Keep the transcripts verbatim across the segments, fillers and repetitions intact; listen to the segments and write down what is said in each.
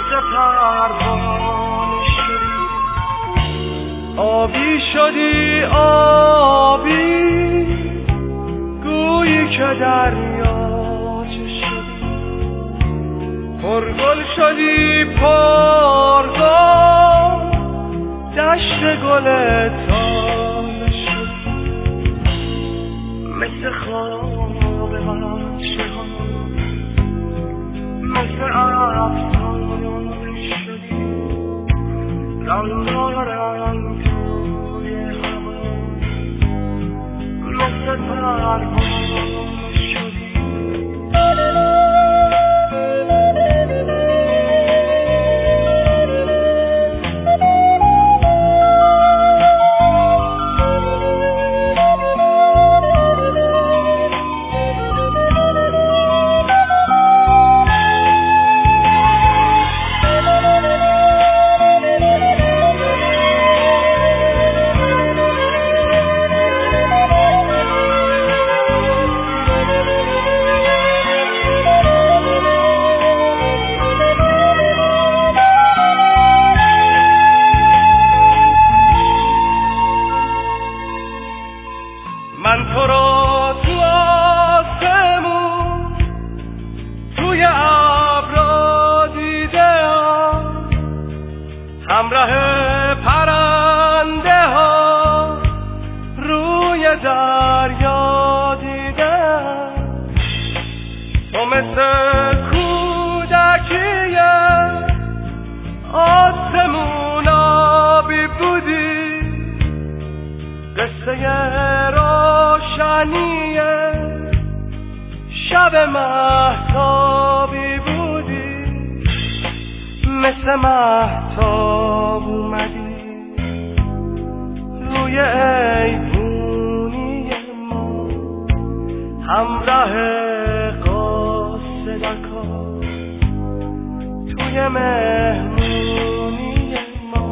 مثل پروانه شدی، آبی شدی آبی، گویی که دریاچه شدی، پرگل شدی پرگل، دشت گل تازه شدی، مثل خواب بچه ها، مثل افسانه شدی، رنگارنگ توی هوا، مثل پروانه شدی. من تو را تو آسمون توی ابرا دیدم، همراه پرنده ها روی دریا دیدم، تو مثل کودکی آسمون آبی بودی، قصه روشنی شب مهتابی بودی، مثل مهتاب اومدی روی ایوونی ما، همراه قاصدکا توی مهمونی ما،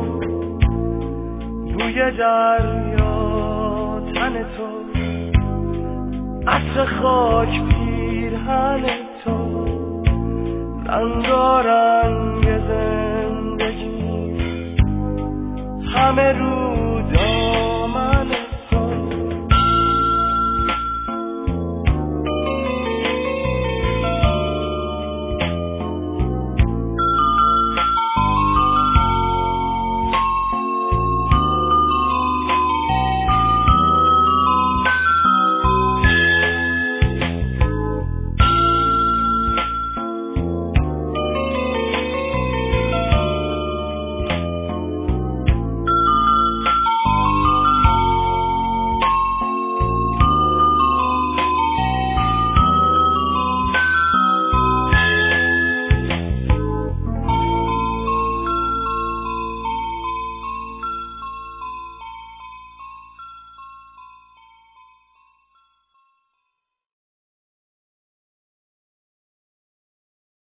بوی دریا تن تو، عطر خاک پیرهن تو، رنگ و